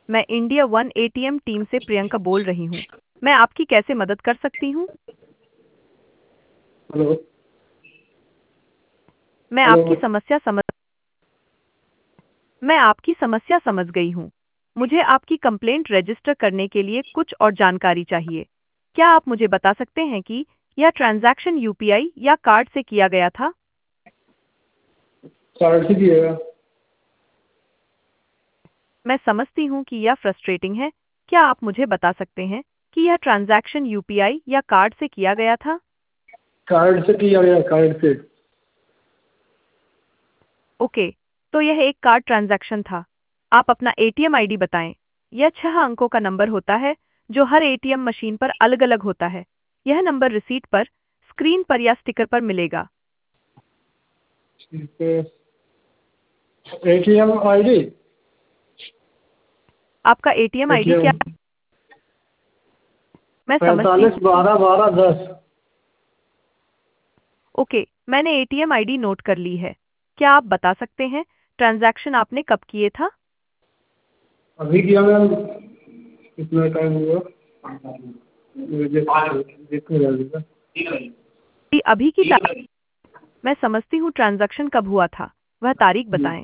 मैं India one ATM team से प्रियंका बोल रही हूँ। मैं आपकी कैसे मदद कर सकती हूँ? हेलो। मैं आपकी हेलो। समस्या समझ मैं आपकी समस्या समझ गई हूँ। मुझे आपकी कंप्लेंट रजिस्टर करने के लिए कुछ और जानकारी चाहिए। क्या आप मुझे बता सकते हैं कि यह ट्रांजैक्शन यूपीआई या कार्ड से किया गया था? कार्ड से किएगा। मैं समझती हूँ कि यह फ्रस्ट्रेटिंग है। क्या आप मुझे बता सकते हैं कि यह ट्रांजैक्शन यूपीआई या कार्ड से किया गया था? कार्ड से किया गया, कार्ड से। ओके, तो यह एक कार्ड ट्रांजैक्शन था। आप अपना एटीएम आईडी बताएं। यह 6 अंकों का नंबर होता है जो हर एटीएम मशीन पर अलग-अलग होता है। यह नंबर रिसीट पर, स्क्रीन पर या स्टिकर पर मिलेगा। ठीक है। ATM ID. आपका एटीएम आईडी क्या? एटीएम मैं समझती 45 12 12 10। ओके, मैंने एटीएम आईडी नोट कर ली है। क्या आप बता सकते हैं ट्रांजैक्शन आपने कब किए था? अभी किया मैम। कितना टाइम हुआ? मुझे देखने लगेगा। कि अभी की मैं समझती हूँ ट्रांजैक्शन कब हुआ था। वह तारीख बताएं।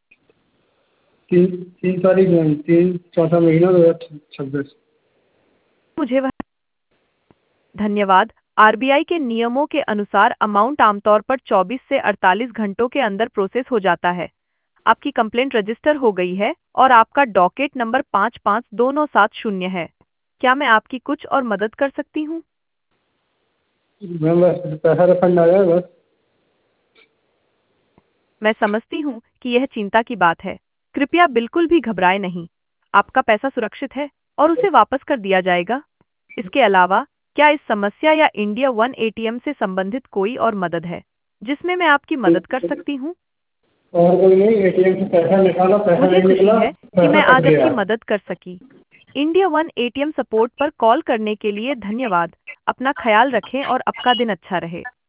3 तारीख मैम, 3 चौथा महीना 2026। मुझे वह धन्यवाद। आरबीआई के नियमों के अनुसार अमाउंट आमतौर पर 24 से 48 घंटों के अंदर प्रोसेस हो जाता है। आपकी कंप्लेंट रजिस्टर हो गई है और आपका डॉकेट नंबर 552970 है। क्या मैं आपकी कुछ और मदद कर सकती हूँ? मैम बस पैसा रिफंड आ जाए बस। मैं समझती हूँ कि यह चिंता की बात है। कृपया बिल्कुल भी घबराएं नहीं। आपका पैसा सुरक्षित है और उसे वापस कर दिया जाएगा। इसके अलावा, क्या इस समस्या या इंडिया वन एटीएम से संबंधित कोई और मदद है जिसमें मैं आपकी मदद कर सकती हूँ? और कोई नहीं, एटीएम से पैसा निकाला, पैसा मुझे नहीं खुशी निकला, है कि पैसा मैं कट आज आपकी गया। मदद कर सकी। इंडिया वन एटीएम सपोर्ट पर कॉल करने के लिए धन्यवाद। अपना ख्याल रखें और आपका दिन अच्छा रहे।